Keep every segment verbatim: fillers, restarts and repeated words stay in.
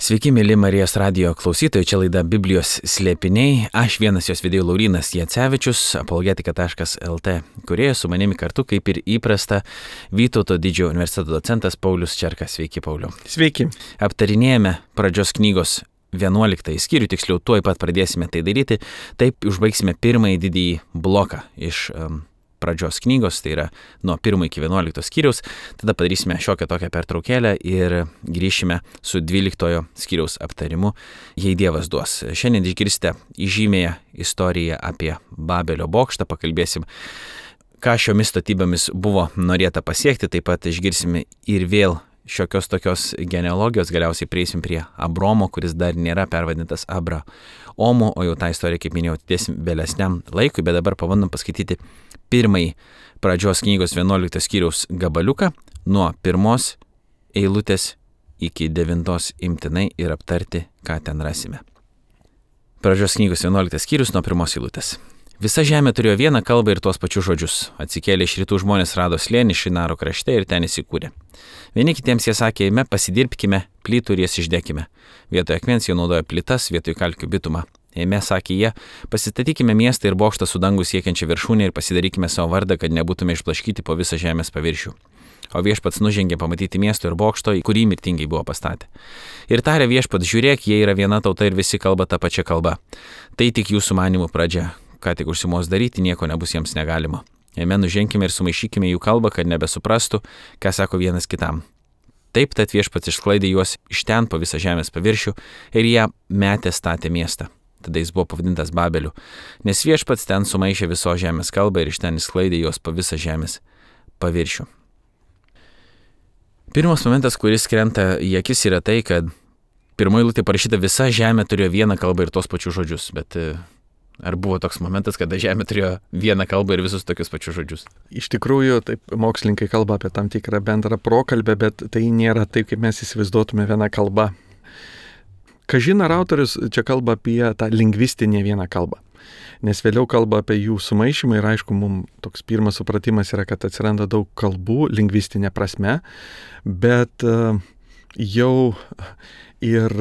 Sveiki, mėly Marijos radijo klausytojai, čia laida Biblijos slėpiniai. Aš vienas jos vedėjų Laurynas Jacevičius, apologetika taškas lt, kurie su manimi kartu, kaip ir įprasta, Vytauto didžiojo universiteto docentas Paulius Čerkas. Sveiki, Pauliau. Sveiki. Aptarinėjame pradžios knygos vienuoliktąjį skyrių, tiksliau tuoj pat pradėsime tai daryti, taip užbaigsime pirmąjį didįjį bloką iš um, pradžios knygos, tai yra nuo pirmo iki vienuolikto skyriaus, tada padarysime šiokią tokią pertraukėlę ir grįšime su dvyliktojo skyriaus aptarimu, jei Dievas duos. Šiandien išgirsite įžymėją istoriją apie Babelio bokštą, pakalbėsim, ką šiomis statybėmis buvo norėta pasiekti, taip pat išgirsime ir vėl šiokios tokios genealogijos, galiausiai prieisim prie Abromo, kuris dar nėra pervadintas Abraomu, o jau tą istoriją, kaip minėjau, atidėsim vėlesniam laikui, bet dabar pabandom paskaityti pirmąjį pradžios knygos vienuoliktos skyriaus gabaliuką nuo pirmos eilutės iki devintos imtinai ir aptarti, ką ten rasime. Pradžios knygos vienuoliktas skyrius nuo pirmos eilutės. Visa žemė turėjo vieną kalbą ir tuos pačius žodžius. Atsikėlė iš rytų žmonės rado slėnį Šinaro krašte ir ten įsikūrė. Vieni kitiems jie sakė, eime, pasidirbkime, plytų ir jas išdekime. Vietoje akmens jie naudoja plytas, vietoje kalkių bitumą. Eime, sakė jie, pasistatykime miestą ir bokštą su dangų siekiančią viršūnę ir pasidarykime savo vardą, kad nebūtume išblaškyti po visą žemės paviršių. O viešpats nužengė pamatyti miesto ir bokšto, į kurį mirtingai buvo pastatę. Ir tarė viešpats, žiūrėk, jie yra viena tauta ir visi kalba tą pačią kalbą. Tai tik jūsų manimų pradžia. Ką tik užsimos daryti, nieko nebus jiems negalima. Jame nuženkime ir sumaišykime jų kalbą, kad nebesuprastų, ką sako vienas kitam. Taip tad viešpats išsklaidė juos iš ten po visą žemės paviršių ir ją metė statė miestą. Tada jis buvo pavadintas Babeliu, nes viešpats ten sumaišė viso žemės kalbą ir iš ten išsklaidė juos po visą žemės paviršių. Pirmas momentas, kuris krenta į akis, yra tai, kad pirmoji eilutė parašyta, visa žemė turėjo vieną kalbą ir tos pačius žodžius, bet ar buvo toks momentas, kada žemė turėjo vieną kalbą ir visus tokius pačius žodžius? Iš tikrųjų, taip, mokslininkai kalba apie tam tikrą bendrą prokalbę, bet tai nėra taip, kaip mes įsivaizduotume vieną kalbą. Kažin ar autorius čia kalba apie tą lingvistinę vieną kalbą, nes vėliau kalba apie jų sumaišymą ir aišku, mums toks pirmas supratimas yra, kad atsiranda daug kalbų lingvistinė prasme, bet jau ir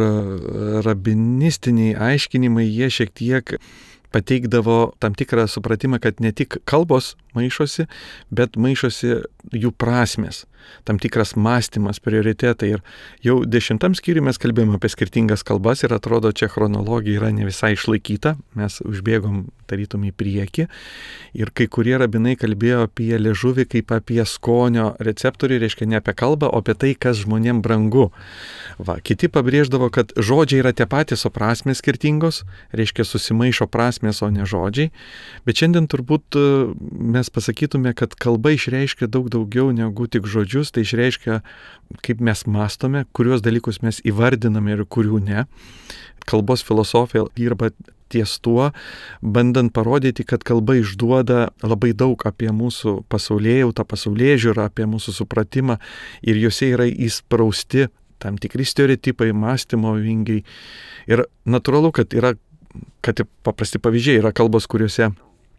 rabinistiniai aiškinimai jie šiek tiek pateikdavo tam tikrą supratimą, kad ne tik kalbos maišosi, bet maišosi jų prasmės, tam tikras mąstymas, prioritetai. Ir jau dešimtam skyriui mes kalbėjome apie skirtingas kalbas ir atrodo, čia chronologija yra ne visai išlaikyta, mes užbėgom tarytum į priekį. Ir kai kurie rabinai kalbėjo apie liežuvį kaip apie skonio receptorių, reiškia ne apie kalbą, o apie tai, kas žmonėm brangu. Va, kiti pabrėždavo, kad žodžiai yra tie patys, o prasmės skirtingos, reiškia susimaišo prasmės, o ne žodžiai. Bet šiandien turbūt mes pasakytume, kad kalba išreiškia daug daugiau negu tik žodžius, tai išreiškia, kaip mes mąstome, kuriuos dalykus mes įvardiname ir kurių ne. Kalbos filosofija dirba ties tuo, bandant parodyti, kad kalba išduoda labai daug apie mūsų pasaulėjautą, pasaulėžiūrą, apie mūsų supratimą ir juose yra įsprausti tam tikri stereotipai, mąstymo vingiai. Ir natūralu, kad yra, kad ir paprasti pavyzdžiai, yra kalbos, kuriuose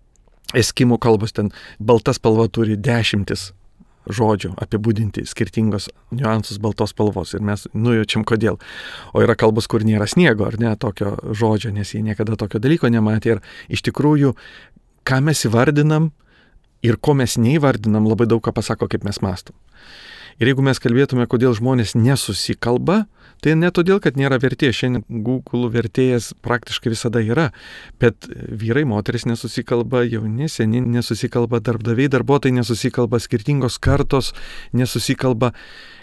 eskimų kalbos ten balta spalva turi dešimtis žodžių apibūdinti skirtingos niuansus baltos spalvos ir mes nujaučiam kodėl. O yra kalbos, kur nėra sniego ar ne tokio žodžio, nes jie niekada tokio dalyko nematė. Ir iš tikrųjų, ką mes įvardinam ir ko mes neįvardinam, labai daug ką pasako, kaip mes mąstom. Ir jeigu mes kalbėtume, kodėl žmonės nesusikalba, tai ne todėl, kad nėra vertėjas. Šiandien Google vertėjas praktiškai visada yra, bet vyrai, moteris nesusikalba, jauni, seni nesusikalba, darbdaviai, darbuotojai nesusikalba, skirtingos kartos nesusikalba.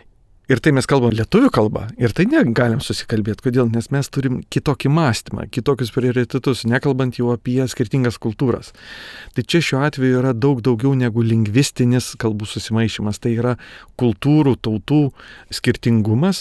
Ir tai mes kalbam lietuvių kalbą ir tai negalim susikalbėti. Kodėl? Nes mes turim kitokį mąstymą, kitokius prioritetus, nekalbant jau apie skirtingas kultūras. Tai čia šiuo atveju yra daug daugiau negu lingvistinis kalbų susimaišymas. Tai yra kultūrų, tautų skirtingumas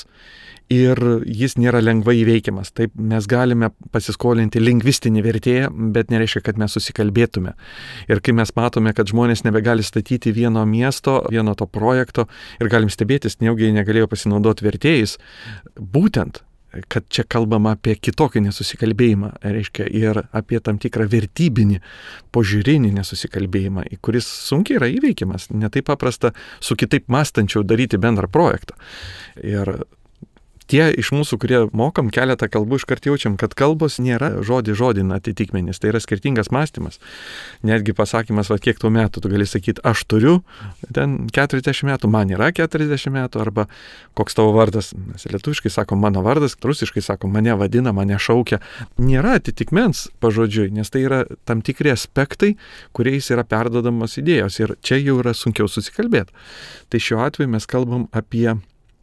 ir jis nėra lengvai įveikiamas. Taip mes galime pasiskolinti lingvistinį vertėją, bet nereiškia, kad mes susikalbėtume. Ir kai mes matome, kad žmonės nebegali statyti vieno miesto, vieno to projekto ir galim stebėtis, nejaugi jie negalėjo pasinaudoti vertėjais, būtent, kad čia kalbama apie kitokį nesusikalbėjimą, reiškia, ir apie tam tikrą vertybinį, požiūrinį nesusikalbėjimą, kuris sunkiai yra įveikiamas, ne taip paprasta su kitaip mąstančiu daryti bendrą projektą. Ir Tie iš mūsų, kurie mokam keletą kalbų, iškart jaučiam, kad kalbos nėra žodį žodin atitikmenis, tai yra skirtingas mąstymas. Netgi pasakymas, va kiek tų metų, tu gali sakyti, aš turiu ten keturiasdešimt metų, man yra keturiasdešimt metų, arba koks tavo vardas, mes lietuviškai sakom mano vardas, rusiškai sakom mane vadina, mane šaukia. Nėra atitikmens pažodžiui, nes tai yra tam tikri aspektai, kuriais yra perdodamos idėjos ir čia jau yra sunkiau susikalbėti. Tai šiuo atveju mes kalbam apie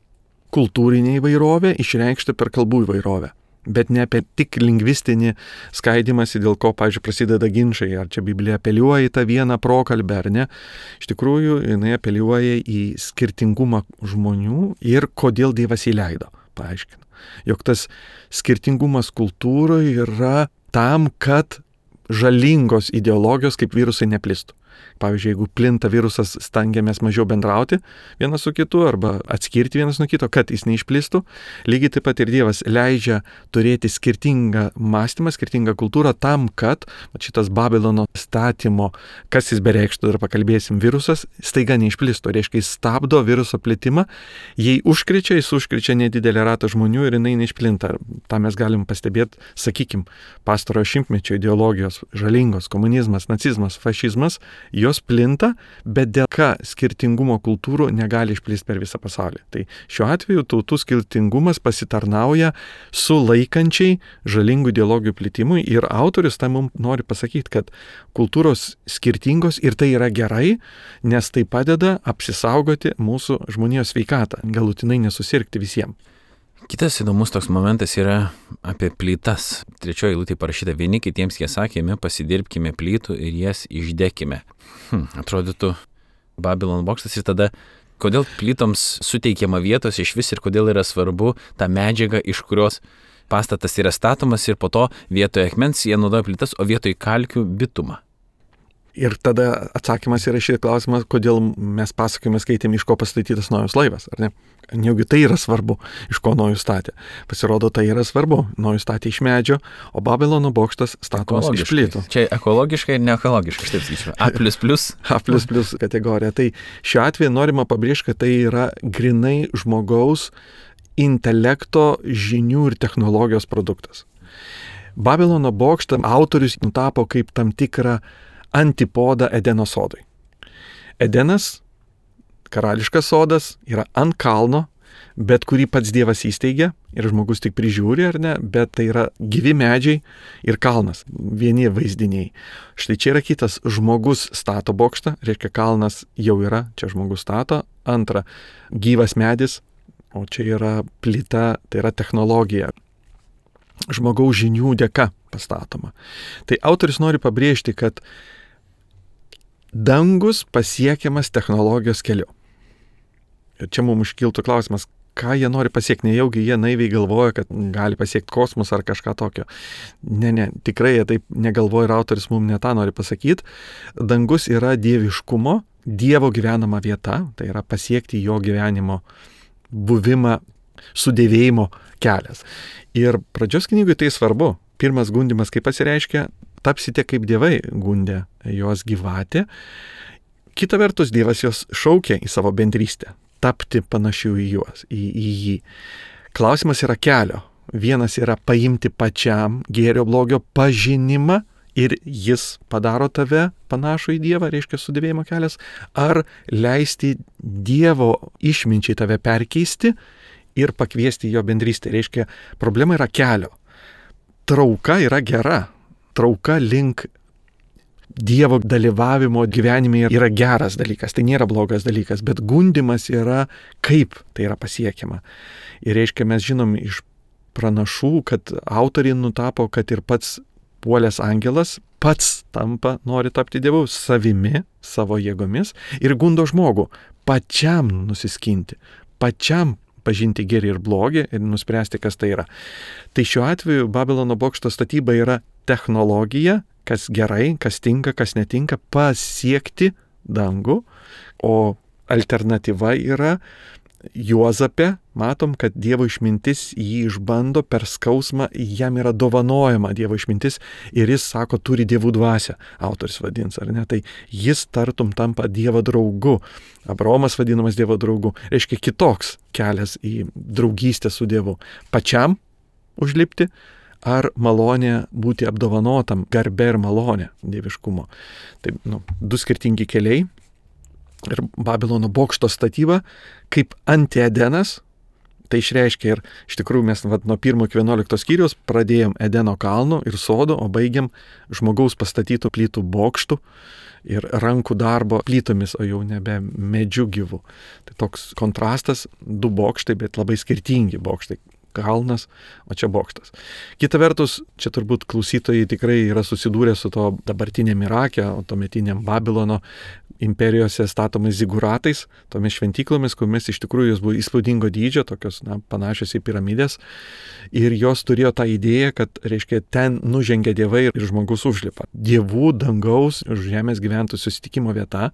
kultūrinė įvairovė išreikšta per kalbų įvairovę, bet ne apie tik lingvistinį skaidimąsi, dėl ko, pavyzdžiui, prasideda ginčai, ar čia Biblija apeliuoja į tą vieną prokalbę, ar ne. Iš tikrųjų, jinai apeliuoja į skirtingumą žmonių ir kodėl Dievas įleido, paaiškina. Jog tas skirtingumas kultūroje yra tam, kad žalingos ideologijos kaip virusai neplistų. Pavyzdžiui, jeigu plinta virusas, stengiamės mažiau bendrauti vienas su kitu arba atskirti vienas nuo kito, kad jis neišplistų. Lygiai taip pat ir Dievas leidžia turėti skirtingą mąstymą, skirtingą kultūrą tam, kad šitas Babilono statymo, kas jis bereikštų, ir pakalbėsim, virusas staiga neišplistų. Reiškia, jis stabdo viruso plitimą, jei užkrečia, jis užkrečia nedidelį ratą žmonių ir jinai neišplinta. Ta mes galim pastebėti, sakykim, pastarojo šimtmečio ideologijos, žalingos, komunizmas, nacizmas, fašizmas, jos plinta, bet dėl ką skirtingumo kultūrų negali išplisti per visą pasaulį. Tai šiuo atveju tautų skirtingumas pasitarnauja sulaikančiai žalingų ideologijų plitimui ir autorius tam mums nori pasakyti, kad kultūros skirtingos ir tai yra gerai, nes tai padeda apsisaugoti mūsų žmonijos sveikatą, galutinai nesusirgti visiems. Kitas įdomus toks momentas yra apie plytas. Trečioji eilutė parašyta, vieni kitiems jie sakėme, pasidirbkime plytų ir jas išdekime. Hm, atrodytų Babilono bokštas ir tada, kodėl plytoms suteikiama vietos iš vis ir kodėl yra svarbu ta medžiaga, iš kurios pastatas yra statomas ir po to vietoje akmens jie naudoja plytas, o vietoje kalkių bitumą. Ir tada atsakymas yra šį klausimą, kodėl mes pasakojame skaitėm, iš ko pastatytas Nojus laivas, ar ne? Neugi tai yra svarbu, iš ko Nojus statė. Pasirodo, tai yra svarbu. Nojus statė iš medžio, o Babilono bokštas statomas iš plytų. Čia ekologiškai ir neekologiškai, aš taip sakyčiau. A plus plus. A plus plus kategorija. Tai šiuo atveju norima pabrėžti, kad tai yra grinai žmogaus intelekto, žinių ir technologijos produktas. Babilono bokštą autorius nutapo kaip tam tikrą antipodą Edeno sodui. Edenas, karališkas sodas, yra ant kalno, bet kurį pats Dievas įsteigia ir žmogus tik prižiūri, ar ne, bet tai yra gyvi medžiai ir kalnas, vieni vaizdiniai. Štai čia yra kitas, žmogus stato bokštą, reiškia kalnas jau yra, čia žmogus stato. Antra, gyvas medis, o čia yra plyta, tai yra technologija. Žmogaus žinių dėka pastatoma. Tai autorius nori pabrėžti, kad dangus pasiekiamas technologijos keliu. Ir čia mums iškiltų klausimas, ką jie nori pasiekti, nejaugi jie naiviai galvoja, kad gali pasiekti kosmosą ar kažką tokio. Ne, ne, tikrai jie taip negalvoja ir autorius mums ne tą nori pasakyti. Dangus yra dieviškumo, Dievo gyvenama vieta, tai yra pasiekti jo gyvenimo buvimą, sudėvėjimo kelias. Ir pradžios knygui tai svarbu. Pirmas gundimas, kaip pasireiškia, tapsite kaip dievai, gundė jos gyvatė. Kita vertus, Dievas jos šaukia į savo bendrystę, tapti panašių į juos, į, į jį. Klausimas yra kelio. Vienas yra paimti pačiam gėrio blogio pažinimą ir jis padaro tave panašų į Dievą, reiškia sudėvėjimo kelias, ar leisti Dievo išminčiai tave perkeisti ir pakviesti jo bendrystę. Reiškia, problema yra kelio. Trauka yra gera. Trauka link Dievo dalyvavimo gyvenime yra geras dalykas, tai nėra blogas dalykas, bet gundimas yra, kaip tai yra pasiekiama. Ir reiškia, mes žinom iš pranašų, kad autoriai nutapo, kad ir pats puolęs angelas pats tampa, nori tapti Dievu savimi, savo jėgomis ir gundo žmogų pačiam nusiskinti, pačiam pažinti gėrį ir blogį ir nuspręsti, kas tai yra. Tai šiuo atveju Babilono bokšto statyba yra technologija, kas gerai, kas tinka, kas netinka, pasiekti dangų, o alternatyva yra Juozape matom, kad Dievo išmintis jį išbando per skausmą, jam yra dovanojama Dievo išmintis ir jis sako, turi dievų dvasią, autoris vadins, ar ne? Tai jis tartum tampa Dievo draugu. Abraomas vadinamas Dievo draugu. Reiškia kitoks kelias į draugystę su Dievu. Pačiam užlipti ar malonė būti apdovanotam, garbė ir malonė dieviškumo. Tai nu, du skirtingi keliai. Ir Babilono bokšto statyba kaip antiedenas, tai išreiškia ir iš tikrųjų mes vat, nuo pirmo iki vienuoliktos skyriaus pradėjom Edeno kalno ir sodo, o baigiam žmogaus pastatytų plytų bokštų ir rankų darbo plytomis, o jau nebe medžių gyvų. Tai toks kontrastas, du bokštai, bet labai skirtingi bokštai. Kalnas, o čia bokštas. Kita vertus, čia turbūt klausytojai tikrai yra susidūrę su to dabartinėm Irake, o tuometiniam Babilono imperijose statomais ziguratais, tomis šventyklomis, kuriomis iš tikrųjų jos buvo įspūdingo dydžio, tokios na, panašios į piramidės. Ir jos turėjo tą idėją, kad, reiškia, ten nužengia dievai ir žmogus užlipa. Dievų, dangaus ir žemės gyventojų susitikimo vieta.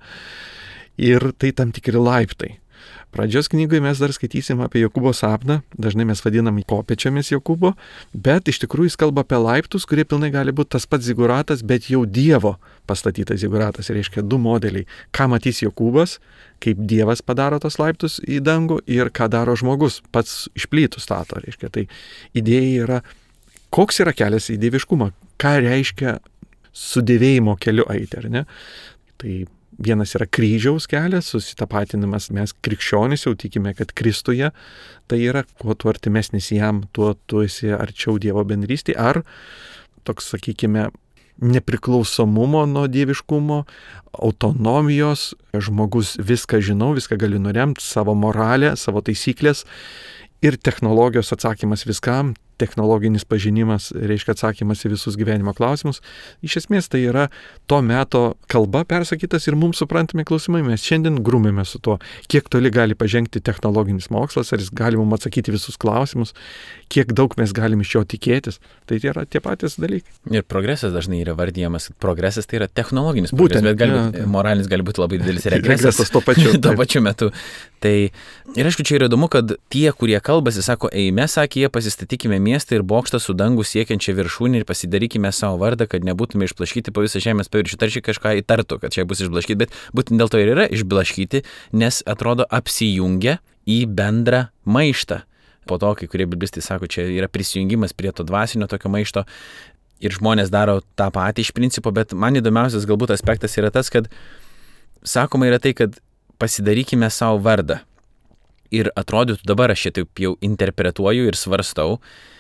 Ir tai tam tikri laiptai. Pradžios knygoje mes dar skaitysim apie Jokūbo sapną, dažnai mes vadinam kopėčiomis Jokūbo, bet iš tikrųjų jis kalba apie laiptus, kurie pilnai gali būti tas pats ziguratas, bet jau Dievo pastatytas ziguratas, reiškia du modeliai. Ką matys Jokūbas, kaip Dievas padaro tos laiptus į dangų ir ką daro žmogus, pats iš plytų stato, reiškia. Tai idėja yra, koks yra kelias į dieviškumą, ką reiškia sudėvėjimo keliu eiti, ar ne? Tai vienas yra kryžiaus kelias, susitapatinimas, mes krikščionys jau tikime, kad Kristuje tai yra, kuo tu artimesnis jam, tuo tu esi arčiau Dievo bendrystė, ar toks, sakykime, nepriklausomumo nuo dieviškumo, autonomijos, žmogus viską žinau, viską galiu nuremti, savo moralę, savo taisyklės ir technologijos atsakymas viskam, technologinis pažinimas reiškia atsakymas į visus gyvenimo klausimus. Iš esmės tai yra to meto kalba persakytas ir mums suprantami klausimai. Mes šiandien grūmėme su tuo, kiek toli gali pažengti technologinis mokslas, ar jis gali mums atsakyti visus klausimus, kiek daug mes galim iš jo tikėtis. Tai yra tie patys dalykai. Ir progresas dažnai yra vardyjamas. Progresas tai yra technologinis progresas, bet gali būti, ja, moralinis gali būti labai didelis regresas. Regresas tuo pačiu. tuo pačiu metu. Tai ir aišku, čia yra įdomu, kad tie, kurie kalbasi, sako, ei, mes, sakė, jie pasistatykime miestą ir bokštą su dangų siekiančią viršūnį ir pasidarykime savo vardą, kad nebūtume išblaškyti po visą žemės paviršių. Tarsi kažką įtartų, kad čia bus išblaškyti, bet būtent dėl to ir yra išblaškyti, nes atrodo apsijungia į bendrą maištą. Po to, kai kurie biblistai sako, čia yra prisijungimas prie to dvasinio tokio maišto ir žmonės daro tą patį iš principo, bet man įdomiausias galbūt aspektas yra tas, kad sakoma yra tai, kad pasidarykime savo vardą. Ir atrodytų dabar aš čia taip jau interpretuoju ir svarstau,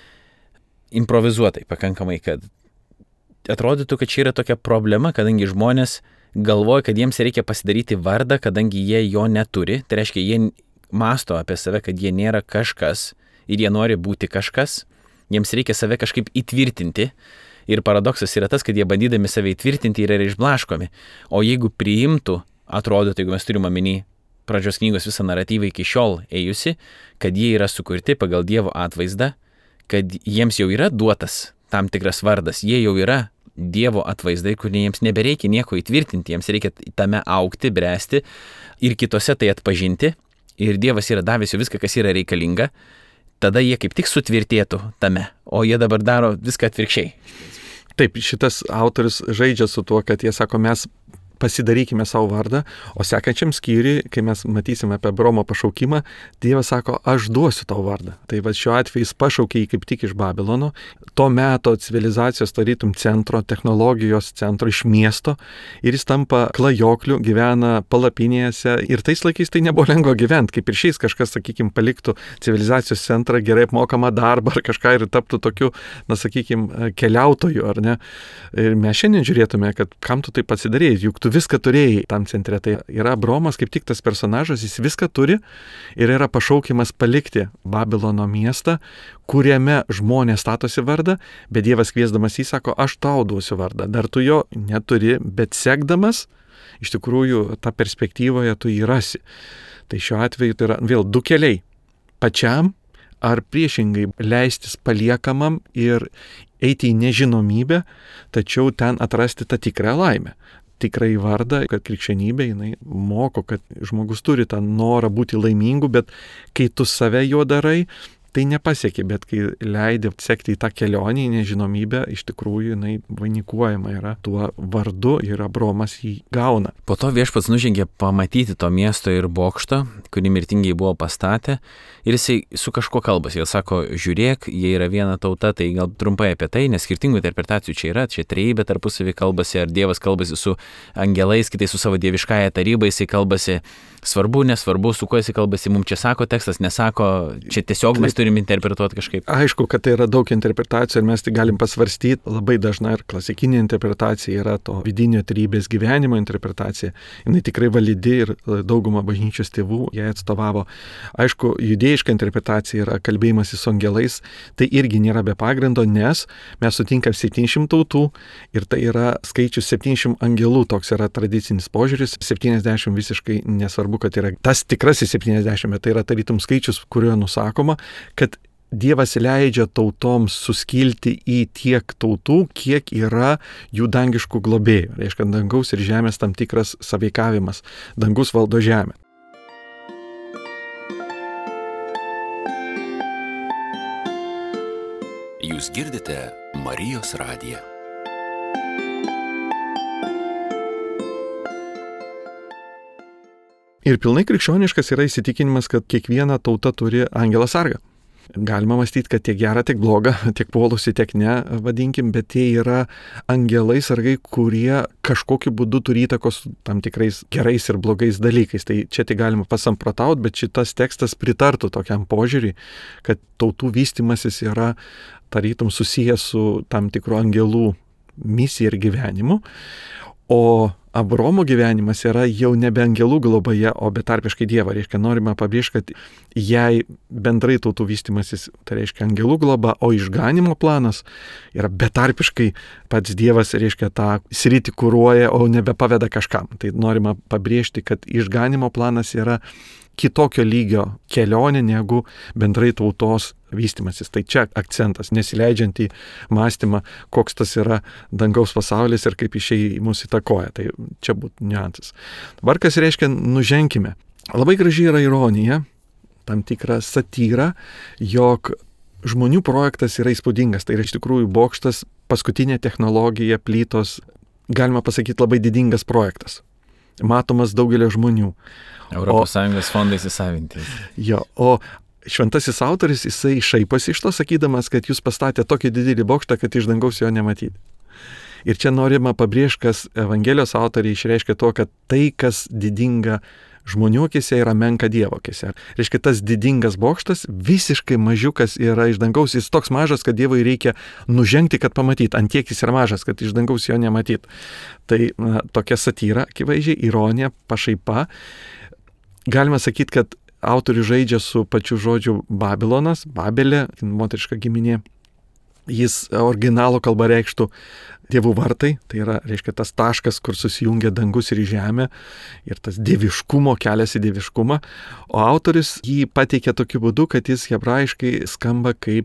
improvizuotai pakankamai, kad atrodytų, kad čia yra tokia problema, kadangi žmonės galvoja, kad jiems reikia pasidaryti vardą, kadangi jie jo neturi. Tai reiškia, jie masto apie save, kad jie nėra kažkas ir jie nori būti kažkas. Jiems reikia save kažkaip įtvirtinti. Ir paradoksas yra tas, kad jie bandydami save įtvirtinti yra išblaškomi. O jeigu priimtų, atrodytų, jeigu mes turime omeny pradžios knygos visą naratyvą iki šiol ėjusi, kad jie yra sukurti pagal Dievo atvaizdą, kad jiems jau yra duotas tam tikras vardas, jie jau yra Dievo atvaizdai, kurie jiems nebereikia nieko įtvirtinti, jiems reikia tame augti, bręsti ir kitose tai atpažinti, ir Dievas yra davęs jau viską, kas yra reikalinga, tada jie kaip tik sutvirtėtų tame, o jie dabar daro viską atvirkščiai. Taip, šitas autorius žaidžia su tuo, kad jie sako, mes pasidarykime savo vardą, o sekančiam skyriui, kai mes matysime apie Abraomo pašaukimą, Dievas sako, aš duosiu tau vardą. Tai va šiuo atveju jis pašaukė jį kaip tik iš Babilono, to meto civilizacijos tarytum centro, technologijos centro iš miesto, ir jis tampa klajokliu, gyvena palapinėse, ir tais laikais tai nebuvo lengva gyventi, kaip ir šiais kažkas, sakykime, paliktų civilizacijos centrą, gerai apmokamą darbą ar kažką ir taptų tokiu, na, sakykime, keliautoju, ar ne? Ir mes šiandien žiūrėtume, kad kam tu tai pasidarėjai, juk tu viską turėjai tam centre. Tai yra Abraomas kaip tik tas personažas, jis viską turi ir yra pašaukimas palikti Babilono miestą, kuriame žmonės statosi vardą, bet Dievas kviesdamas jį sako, aš tau duosiu vardą. Dar tu jo neturi, bet sekdamas, iš tikrųjų, tą perspektyvoje tu jį rasi. Tai šiuo atveju tai yra vėl du keliai. Pačiam ar priešingai leistis paliekamam ir eiti į nežinomybę, tačiau ten atrasti tą tikrą laimę. tikrai vardą, kad krikščionybė jinai moko, kad žmogus turi tą norą būti laimingu, bet kai tu save juo darai, tai nepasieki, bet kai leidi sekti į tą kelionę, į nežinomybę, iš tikrųjų jinai vainikuojama yra tuo vardu ir Abromas jį gauna. Po to viešpats nužengė pamatyti to miesto ir bokšto, kurį mirtingiai buvo pastatę, ir jisai su kažkuo kalbasi. Jis sako, žiūrėk, jie yra viena tauta, tai gal trumpai apie tai, nes skirtingų interpretacijų čia yra, čia trejybė tarpusavį kalbasi, ar Dievas kalbasi su angelais, kitai su savo dieviškąja taryba, jisai kalbasi, svarbu, nesvarbu, su kuo jisai kalbasi, mums čia sako tekstas, nesako, čia tiesiog mes turim interpretuoti kažkaip. Aišku, kad tai yra daug interpretacijų ir mes tai galim pasvarstyti. Labai dažna ir klasikinė interpretacija yra to vidinio trejybės gyvenimo interpretacija. Jis tikrai validi ir dauguma bažnyčios tėvų ją atstovavo. Aišku, judėjiška interpretacija yra kalbėjimasis su angelais. Tai irgi nėra be pagrindo, nes mes sutinkam septyniasdešimt tautų ir tai yra skaičius septyniasdešimt angelų. Toks yra tradicinis požiūris. septyniasdešimt visiškai nesvarbu, kad yra tas tikrasis septyniasdešimt, bet tai yra tarytum skaičius, kuriuo nusakoma, kad Dievas leidžia tautoms suskilti į tiek tautų, kiek yra jų dangiškų globėjų. Reiškia, dangaus ir žemės tam tikras sąveikavimas. Dangus valdo žemę. Jūs girdite Marijos radiją. Ir pilnai krikščioniškas yra įsitikinimas, kad kiekviena tauta turi angelą sargą. Galima mąstyti, kad tiek gera, tiek bloga, tiek puolusi, tiek ne, vadinkim, bet jie yra angelai sargai, kurie kažkokiu būdu turi įtakos tam tikrais gerais ir blogais dalykais. Tai čia tai galima pasamprotauti, bet šitas tekstas pritartų tokiam požiūriui, kad tautų vystimasis yra tarytum susijęs su tam tikru angelų misija ir gyvenimu, o Abromo gyvenimas yra jau nebe angelų globoje, o betarpiškai Dievo. Reiškia, norima pabrėžti, kad jei bendrai tautų vystimasis, tai reiškia angelų globa, o išganimo planas yra betarpiškai pats Dievas, reiškia, tą sritį kuruoja, o nebepaveda kažkam. Tai norima pabrėžti, kad išganimo planas yra kitokio lygio kelionė negu bendrai tautos vystimasis. Tai čia akcentas, nesileidžiant į mąstymą, koks tas yra dangaus pasaulis ir kaip išėjai mūsų įtakoja. Tai čia būtų niuansas. Dabar kas reiškia nuženkime. Labai graži yra ironija, tam tikra satyra, jog žmonių projektas yra įspūdingas. Tai yra iš tikrųjų bokštas, paskutinė technologija, plytos, galima pasakyti labai didingas projektas. Matomas daugelio žmonių. Europos Sąjungos fondai įsisavinti. Jo, o šventasis autoris, jisai šaiposi iš to, sakydamas, kad jūs pastatė tokį didelį bokštą, kad iš dangaus jo nematyti. Ir čia norima pabrėžti, kas Evangelijos autoriai išreiškia to, kad tai, kas didinga žmonių akise, yra menka Dievo akise. Reiškia, tas didingas bokštas visiškai mažiukas yra iš dangaus, jis toks mažas, kad Dievui reikia nužengti, kad pamatyt. Ant tiek jis yra mažas, kad iš dangaus jo nematyt. Tai na, tokia satyra, akivaizdžiai, ironija, pašaipa. Galima sakyti, kad autorius žaidžia su pačiu žodžiu Babilonas, Babelė, moteriška giminė. Jis originalo kalba reikštų dievų vartai, tai yra, reiškia, tas taškas, kur susijungia dangus ir žemė, ir tas dieviškumo, kelias į dieviškumą. O autorius jį pateikia tokiu būdu, kad jis hebrajiškai skamba kaip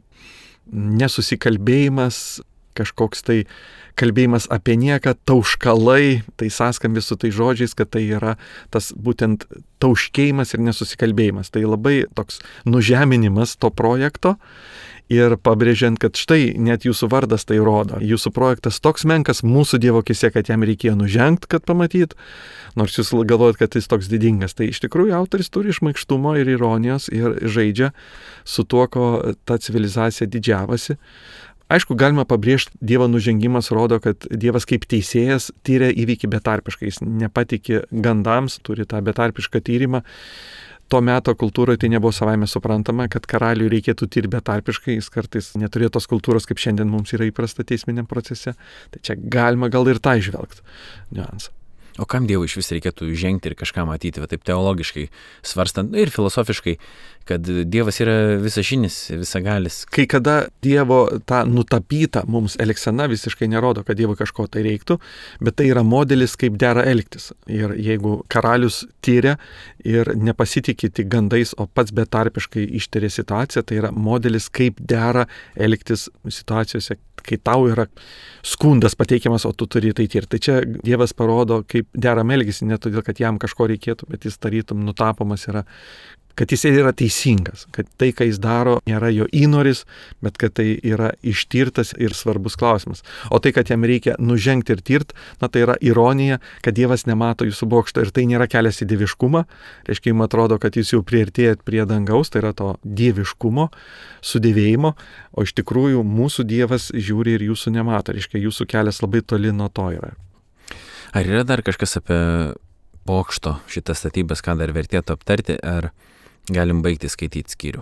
nesusikalbėjimas, kažkoks tai kalbėjimas apie nieką, tauškalai, tai sąskambis su tai žodžiais, kad tai yra tas būtent tauškėjimas ir nesusikalbėjimas. Tai labai toks nužeminimas to projekto ir pabrėžiant, kad štai net jūsų vardas tai rodo. Jūsų projektas toks menkas mūsų Dievo akise, kad jam reikėjo nužengti, kad pamatyt, nors jūs galvojat, kad jis toks didingas. Tai iš tikrųjų autoris turi išmaikštumo ir ironijos ir žaidžia su tuo, ko ta civilizacija didžiavosi. Aišku, galima pabrėžti, Dievo nužengimas rodo, kad Dievas kaip teisėjas tyria įvykį betarpiškai. Jis nepatikė gandams, turi tą betarpišką tyrimą. Tuo meto kultūroje tai nebuvo savaime suprantama, kad karaliui reikėtų tirti betarpiškai. Jis kartais neturėjo tos kultūros, kaip šiandien mums yra įprasta teisminiam procese. Tai čia galima gal ir tą išvelgti niuansą. O kam Dievui iš vis reikėtų žengti ir kažką matyti, va taip teologiškai svarstant ir filosofiškai, kad Dievas yra visažinis, visagalis. Kai kada Dievo ta nutapyta mums elgsena visiškai nerodo, kad Dievo kažko tai reiktų, bet tai yra modelis, kaip dera elgtis. Ir jeigu karalius tyria ir nepasitikė tik gandais, o pats betarpiškai ištyria situaciją, tai yra modelis, kaip dera elgtis situacijose, kai tau yra skundas pateikiamas, o tu turi tai tirti. Tai čia Dievas parodo, kaip deram elgesi, ne todėl, kad jam kažko reikėtų, bet jis tarytum nutapomas yra, kad jis yra teisingas, kad tai, ką jis daro, nėra jo įnoris, bet kad tai yra ištirtas ir svarbus klausimas. O tai, kad jam reikia nužengti ir tirt, na tai yra ironija, kad Dievas nemato jūsų bokšto ir tai nėra kelias į dieviškumą. Reiškia, jums atrodo, kad jūs jau priartėjat prie dangaus, tai yra to dieviškumo, sudėvėjimo, o iš tikrųjų mūsų Dievas žiūri ir jūsų nemato. Reiškia, jūsų kelias labai toli nuo to yra. Ar yra dar kažkas apie bokšto šitas statybas, ką dar vertėtų aptarti, ar galim baigti skaityti skyrių?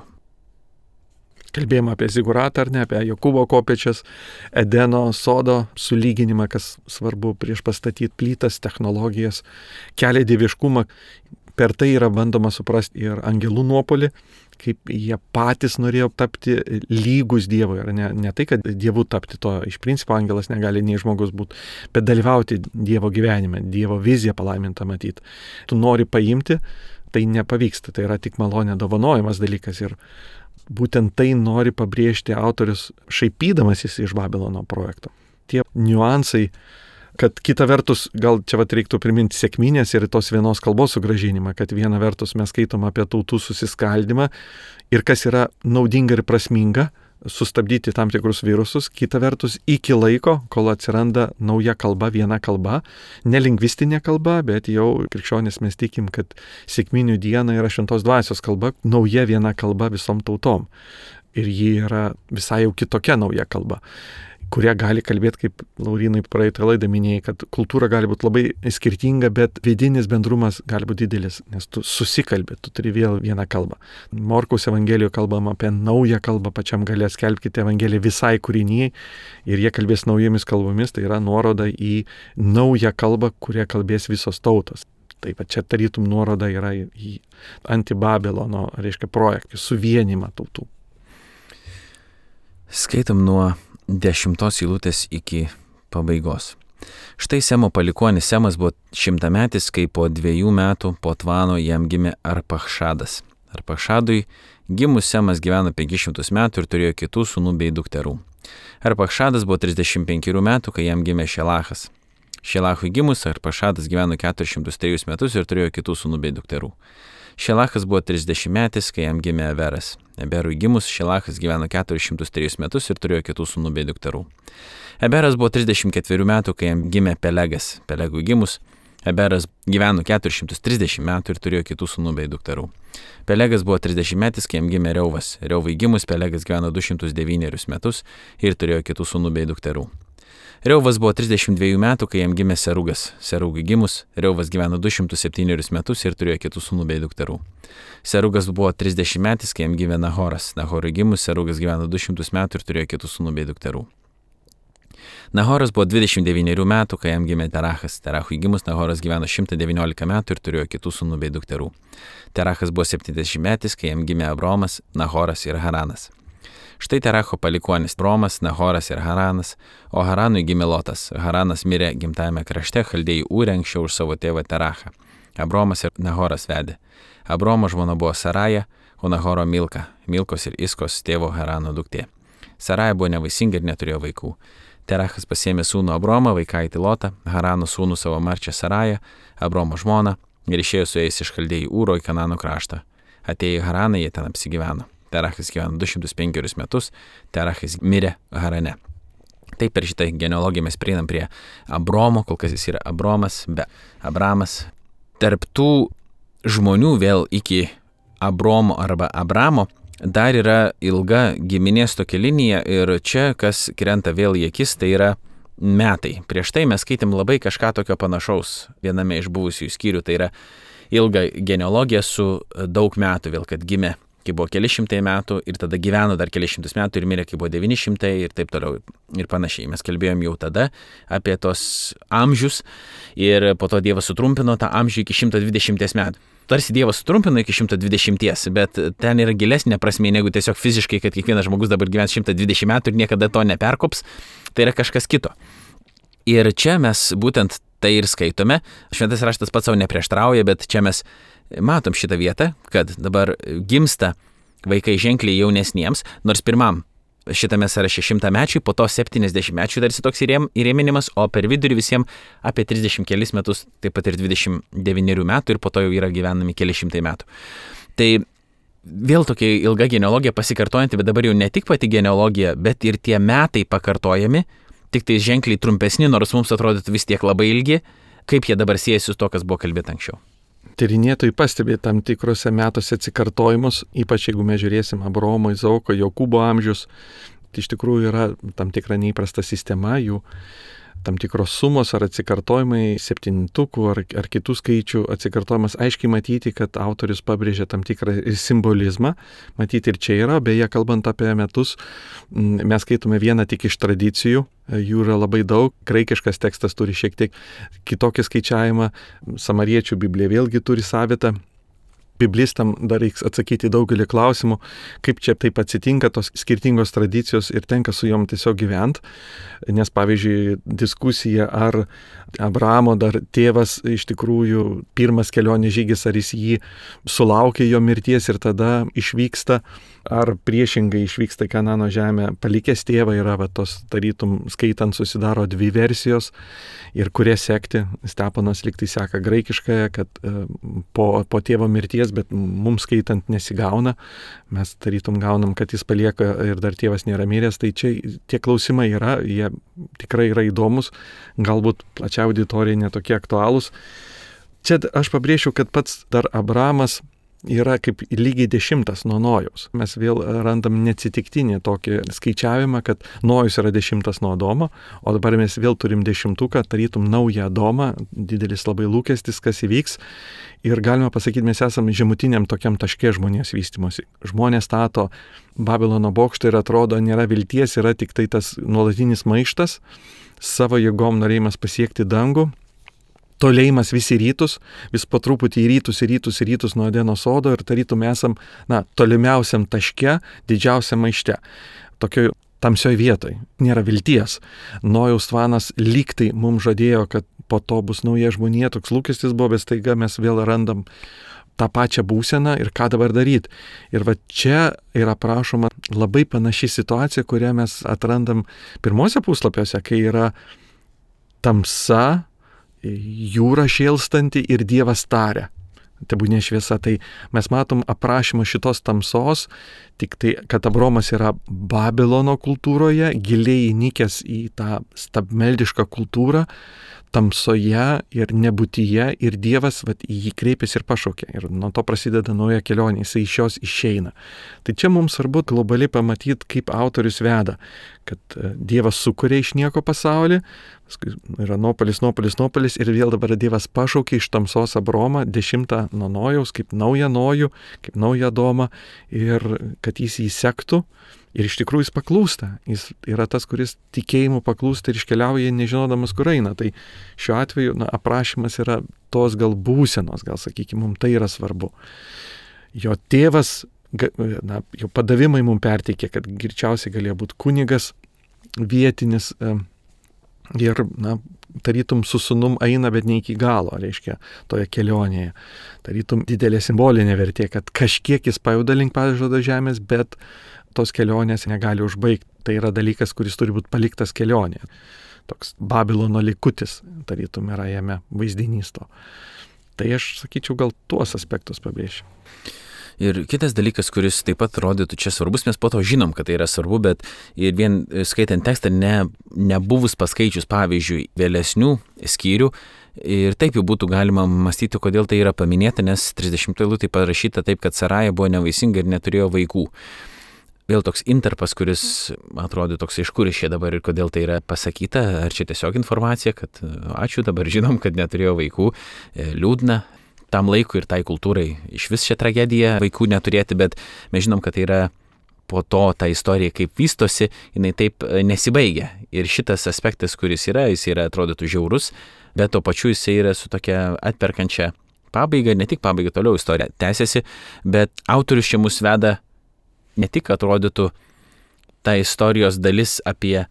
Kalbėjome apie ziguratą ar ne, apie Jokūbo kopėčias, Edeno sodo sulyginimą, kas svarbu prieš pastatyti plytas, technologijas, kelią dieviškumą. Per tai yra bandoma suprasti ir angelų nuopolį, kaip jie patys norėjo tapti lygus Dievui. Ne, ne tai, kad Dievu tapti, to iš principo angelas negali nei žmogus būti, bet dalyvauti Dievo gyvenime, Dievo viziją palaimintą matyti. Tu nori paimti, tai nepavyksta, tai yra tik malonė dovanojimas dalykas ir būtent tai nori pabrėžti autorius šaipydamasis iš Babilono projekto. Tie niuansai, kad kita vertus, gal čia vat reiktų priminti sekminės ir tos vienos kalbos sugrąžinimą, kad viena vertus mes skaitom apie tautų susiskaldimą ir kas yra naudinga ir prasminga, sustabdyti tam tikrus virusus, kita vertus iki laiko, kol atsiranda nauja kalba, viena kalba, ne lingvistinė kalba, bet jau krikščionys mes tikim, kad sekminių diena yra šventos dvasios kalba, nauja viena kalba visom tautom. Ir ji yra visai jau kitokia nauja kalba, kurie gali kalbėti, kaip Laurinai praeitą laidą minėjai, kad kultūra gali būti labai skirtinga, bet vidinis bendrumas gali būti didelis, nes tu susikalbė, tu turi vėl vieną kalbą. Morkaus evangelijoje kalbama apie naują kalbą, pačiam gale skelbkite evangeliją visai kūrinyje ir jie kalbės naujomis kalbomis, tai yra nuoroda į naują kalbą, kurie kalbės visos tautos. Taip pat čia tarytum nuoroda yra į anti-Babilono, reiškia, projektą, suvienimą tautų. Skaitom nuo dešimtos eilutės iki pabaigos. Štai Semo palikuonis Semas buvo šimtametis, kai po dviejų metų po Tvano jam gimė Arpachšadas. Arpachšadui gimus Semas gyveno penkis šimtus metų ir turėjo kitų sūnų bei dukterų. Arpachšadas buvo trisdešimt penkerių metų, kai jam gimė Šelachas. Šelachui gimus Arpachšadas gyveno keturis šimtus trejus metus ir turėjo kitų sūnų bei dukterų. Šelachas buvo trisdešimtmetis, kai jam gimė Eberas. Eberui gimus Šelachas gyveno keturis šimtus trejus metus ir turėjo kitų sūnų bei dukterų. Eberas buvo trisdešimt ketverių metų, kai jam gimė Pelegas. Pelegui gimus Eberas gyveno keturis šimtus trisdešimt metų ir turėjo kitų sūnų bei dukterų. Pelegas buvo trisdešimtmetis, kai jam gimė Reuvas. Reuvai gimus Pelegas gyveno du šimtus devynerius metus ir turėjo kitų sūnų bei dukterų. Reuvas buvo trisdešimt dviejų metų, kai jam gimė Serugas. Serugui gimus, Reuvas gyveno du šimtus septynerius metus ir turėjo kitų sūnų bei dukterų. Serugas buvo trisdešimtmetis, kai jam gimė Nahoras. Nahorui gimus, Serugas gyveno du šimtus metų ir turėjo kitų sūnų bei dukterų. Nahoras buvo dvidešimt devynerių metų, kai jam gimė Terachas. Terachui gimus, Nahoras gyveno šimtą devyniolika metų ir turėjo kitų sūnų bei dukterų. Terachas buvo septyniasdešimtmetis, kai jam gimė Abromas, Nahoras ir Haranas. Štai Teracho palikuonis Bromas, Nahoras ir Haranas, o Haranui gimė Lotas. Haranas mirė gimtajame krašte Chaldėjų Ūre anksčiau už savo tėvą Terachą. Abromas ir Nahoras vedė. Abromo žmona buvo Saraja, o Nahoro Milka, Milkos ir Iskos tėvo Harano duktė. Saraja buvo nevaisinga ir neturėjo vaikų. Terachas pasiėmė sūnų Abromą, vaikaitį Lotą, Harano sūnų savo marčią Sarają, Abromo žmoną ir išėjo su jais iš Chaldėjų Ūro į Kanano kraštą. Atėję į Haraną, jie ten apsigyveno. Terachas gyveno du šimtus penkerius metus, Terachas mirė Harane. Taip per šitą genealogiją mes prieinam prie Abromo, kol kas jis yra Abromas, be Abramas. Tarp tų žmonių vėl iki Abromo arba Abramo dar yra ilga giminės tokia linija ir čia, kas krenta vėl į akis, tai yra metai. Prieš tai mes skaitėm labai kažką tokio panašaus viename iš buvusių skyrių, tai yra ilga genealogija su daug metų vėl, kad gimė kai buvo keli šimtai metų, ir tada gyveno dar keli šimtus metų ir mirė, kai buvo devyni šimtai ir taip toliau ir panašiai. Mes kalbėjom jau tada apie tos amžius ir po to Dievas sutrumpino tą amžių iki šimto dvidešimties metų. Tarsi Dievas sutrumpino iki šimto dvidešimties, bet ten yra gilesnė prasmė negu tiesiog fiziškai, kad kiekvienas žmogus dabar gyvens šimtą dvidešimt metų ir niekada to neperkops. Tai yra kažkas kito. Ir čia mes būtent tai ir skaitome. Šventas raštas pats savo neprieštrauja, bet čia mes matom šitą vietą, kad dabar gimsta vaikai ženkliai jaunesniems, nors pirmam šitame sąraše šimtamečiui, po to septyniasdešimtmečiui tarsi toks įrėminimas, o per vidurį visiems apie trisdešimt kelis metus, taip pat ir dvidešimt devynerių metų ir po to jau yra gyvenami keli šimtai metų. Tai vėl tokia ilga genealogija pasikartojanti, bet dabar jau ne tik pati genealogija, bet ir tie metai pakartojami, tik tai ženkliai trumpesni, nors mums atrodytų vis tiek labai ilgi, kaip jie dabar siejasi su to, kas buvo kalbėta anksčiau. Tyrinėtojai pastebi tam tikrose metuose atsikartojimus, ypač jeigu mes žiūrėsim Abraomo, Izaoko, Jokūbo amžius, tai iš tikrųjų yra tam tikra neįprasta sistema, jų tam tikros sumos ar atsikartojimai, septintukų ar, ar kitų skaičių atsikartojimas, aiškiai matyti, kad autorius pabrėžia tam tikrą simbolizmą, matyti ir čia yra, beje, kalbant apie metus, mes skaitome vieną tik iš tradicijų, jų yra labai daug, graikiškas tekstas turi šiek tiek kitokį skaičiavimą, samariečių Biblija vėlgi turi savitą. Biblistam dar reiks atsakyti daugelį klausimų, kaip čia taip atsitinka, tos skirtingos tradicijos ir tenka su jom tiesiog gyventi, nes pavyzdžiui diskusija, ar Abramo dar tėvas iš tikrųjų pirmas kelionės žygis, ar jis jį sulaukė jo mirties ir tada išvyksta, ar priešingai išvyksta į Kanano žemę, palikęs tėvą yra va, tos tarytum skaitant susidaro dvi versijos ir kurie sekti. Steponas liktai seka graikiškąją, kad e, po, po tėvo mirties, bet mums skaitant nesigauna, mes tarytum gaunam, kad jis palieka ir dar tėvas nėra miręs, tai čia tie klausimai yra, jie tikrai yra įdomus, galbūt plačiai auditorijai netokie aktualūs. Čia aš pabrėšiu, kad pats dar Abramas yra kaip lygiai dešimtas nuo Nojaus. Mes vėl randam neatsitiktinį tokį skaičiavimą, kad Nojus yra dešimtas nuo Adomo, o dabar mes vėl turim dešimtuką, tarytum naują Adomą, didelis labai lūkestis, kas įvyks. Ir galima pasakyti, mes esame žemutiniam tokiam taške žmonės vystymosi. Žmonės stato Babilono bokštą ir atrodo nėra vilties, yra tik tai tas nuolatinis maištas, savo jėgom norėjimas pasiekti dangų, tolėjimas vis į rytus, vis po truputį į rytus, į rytus, į rytus nuo Edeno sodo ir tarytum esam, na, tolimiausiam taške, didžiausiam maište. Tokioj tamsioj vietoj. Nėra vilties. Nojaus tvanas lygtai mums žadėjo, kad po to bus nauja žmonija, toks lūkestis buvo, bet staiga mes vėl randam tą pačią būseną ir ką dabar daryti. Ir va čia yra prašoma labai panaši situacija, kurią mes atrandam pirmose puslapiuose, kai yra tamsa, jūra šėlstanti ir Dievas taria. Tebūnė šviesa, tai mes matom aprašymą šitos tamsos, tik tai, kad Abromas yra Babilono kultūroje, giliai įnikęs į tą stabmeldišką kultūrą, tamsoje ir nebūtyje, ir Dievas vat, į jį kreipėsi ir pašaukė. Ir nuo to prasideda nauja kelionė, jisai iš jos išeina. Tai čia mums svarbu globaliai pamatyti, kaip autorius veda, kad Dievas sukuria iš nieko pasaulį, yra nuopolis, nuopolis, nuopolis, ir vėl dabar Dievas pašaukė iš tamsos Abromą, dešimtą nuo Nojaus, kaip naują Nojų, kaip naują Adomą, ir kad jis jį sektų. Ir iš tikrųjų jis paklūsta. Jis yra tas, kuris tikėjimu paklūsta ir iškeliauja nežinodamas, kur eina. Tai šiuo atveju na, aprašymas yra tos gal būsenos, gal sakykime, mums tai yra svarbu. Jo tėvas, na, jo padavimai mums perteikė, kad greičiausiai galėjo būti kunigas vietinis ir, na, tarytum su sūnum eina, bet ne iki galo, reiškia, toje kelionėje. Tarytum didelė simbolinė vertė, kad kažkiek jis pajuda link pažado žemės, bet tos kelionės negali užbaigti. Tai yra dalykas, kuris turi būti paliktas kelionėje. Toks Babilono likutis, tarytum, yra jame vaizdinys to. Tai aš sakyčiau, gal tuos aspektus pabrėšiu. Ir kitas dalykas, kuris taip pat rodytų čia svarbus, mes po to žinom, kad tai yra svarbu, bet ir vien skaitant tekstą, ne, nebuvus paskaičius, pavyzdžiui, vėlesnių skyrių, ir taip jau būtų galima mąstyti, kodėl tai yra paminėta, nes trisdešimtoje eilutėje parašyta taip, kad Saraja buvo nevaisinga ir neturėjo vaikų. Vėl toks interpas, kuris atrodo toks, iš kur iš čia dabar ir kodėl tai yra pasakyta, ar čia tiesiog informacija, kad ačiū, dabar žinom, kad neturėjo vaikų, liūdna. tam laikui ir tai kultūrai iš vis šią tragediją vaikų neturėti, bet mes žinom, kad tai yra po to ta istorija kaip vystosi, jinai taip nesibaigia. Ir šitas aspektas, kuris yra, jis yra atrodytų žiaurus, bet to pačiu jis yra su tokia atperkančia pabaiga, ne tik pabaiga, toliau istorija tęsiasi, bet autorius čia mus veda ne tik atrodytų ta istorijos dalis apie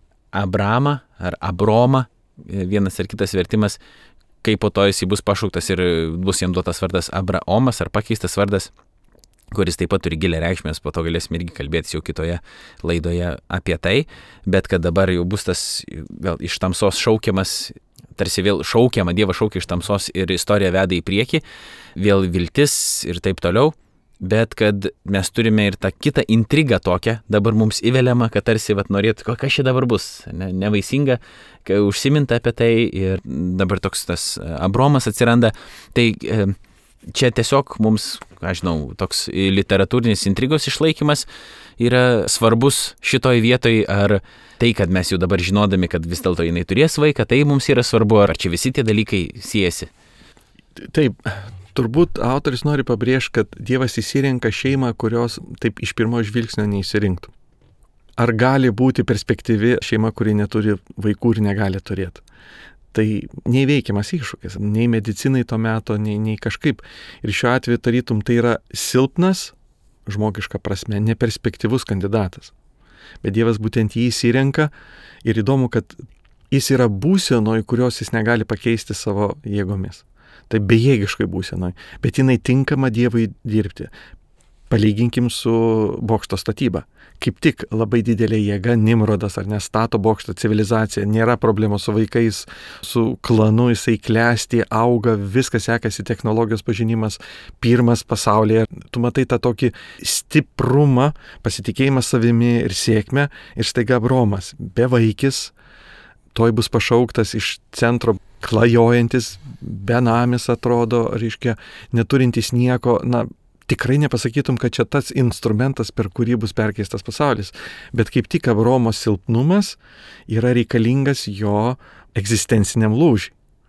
Abramą ar Abromą, vienas ar kitas vertimas, kai po to jis bus pašauktas ir bus jam duotas vardas Abraomas ar pakeistas vardas, kuris taip pat turi gilę reikšmės, po to galėsime irgi kalbėti jau kitoje laidoje apie tai, bet kad dabar jau bus tas vėl iš tamsos šaukiamas, tarsi vėl šaukiama, Dievas šaukia iš tamsos ir istorija veda į priekį, vėl viltis ir taip toliau, bet kad mes turime ir tą kitą intrigą tokią, dabar mums įveliama, kad tarsi vat, norėtų, kas čia dabar bus, ne, nevaisinga, kai užsiminta apie tai ir dabar toks tas Abromas atsiranda, tai e, čia tiesiog mums, aš žinau, toks literatūrinis intrigos išlaikymas yra svarbus šitoj vietoj, ar tai, kad mes jau dabar žinodami, kad vis dėlto jinai turės vaiką, tai mums yra svarbu, ar čia visi tie dalykai siejasi. Taip, turbūt autoris nori pabrėžti, kad Dievas įsirenka šeimą, kurios taip iš pirmo žvilgsnio neįsirinktų. Ar gali būti perspektyvi šeima, kuri neturi vaikų ir negali turėti? Tai neįveikiamas iššūkis, nei medicinai to meto, nei, nei kažkaip. Ir šiuo atveju tarytum tai yra silpnas, žmogiška prasme, neperspektyvus kandidatas. Bet Dievas būtent jį įsirenka ir įdomu, kad jis yra būsenoj, kurios jis negali pakeisti savo jėgomis. Tai bejėgiškai būsenoj, bet jinai tinkama Dievui dirbti. Palyginkim su bokšto statyba. Kaip tik labai didelė jėga, Nimrodas ar nestato bokšto civilizacija, nėra problemos su vaikais, su klanu, jisai klesti, auga, viskas sekasi, technologijos pažinimas, pirmas pasaulyje. Tu matai tą tokį stiprumą, pasitikėjimą savimi ir sėkmę, ir staiga Abromas, bevaikis, toj bus pašauktas iš centro klajojantis, benamis atrodo, reiškia, neturintis nieko, na, tikrai nepasakytum, kad čia tas instrumentas, per kurį bus perkeistas pasaulis, bet kaip tik Abromo silpnumas yra reikalingas jo egzistenciniam lūžiui.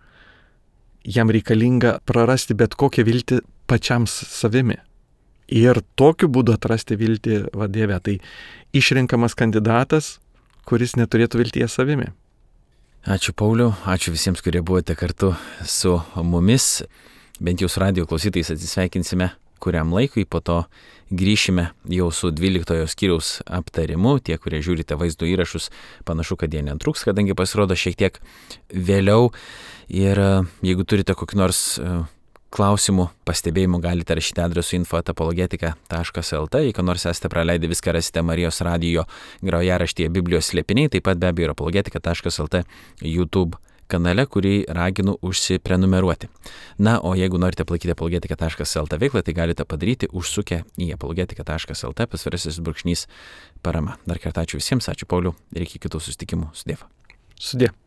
Jam reikalinga prarasti bet kokią viltį pačiam savimi. Ir tokiu būdu atrasti viltį va Dieve. Tai išrenkamas kandidatas, kuris neturėtų vilties savimi. Ačiū Pauliau, ačiū visiems, kurie buvote kartu su mumis. Bent jau su radijo klausytais atsisveikinsime kuriam laikui, po to grįšime jau su dvyliktojo skyriaus aptarimu. Tie, kurie žiūrite vaizdo įrašus, panašu, kad jie netruks, kadangi pasirodo šiek tiek vėliau. Ir jeigu turite kokį nors klausimų, pastebėjimų, galite rašyti adresu info eta apologetika taškas lt. Jei ką nors esate praleidę, viską rasite Marijos radijo grojaraštyje Biblijos slėpiniai, taip pat be abejo ir apologetika taškas lt YouTube kanale, kurį raginu užsiprenumeruoti. Na, o jeigu norite palaikyti apologetika taškas lt veiklą, tai galite padaryti užsukę į apologetika taškas lt pasvirasis brūkšnys parama. Dar kartą ačiū visiems, ačiū Pauliau ir iki kitų susitikimų. Sudie. Sudie.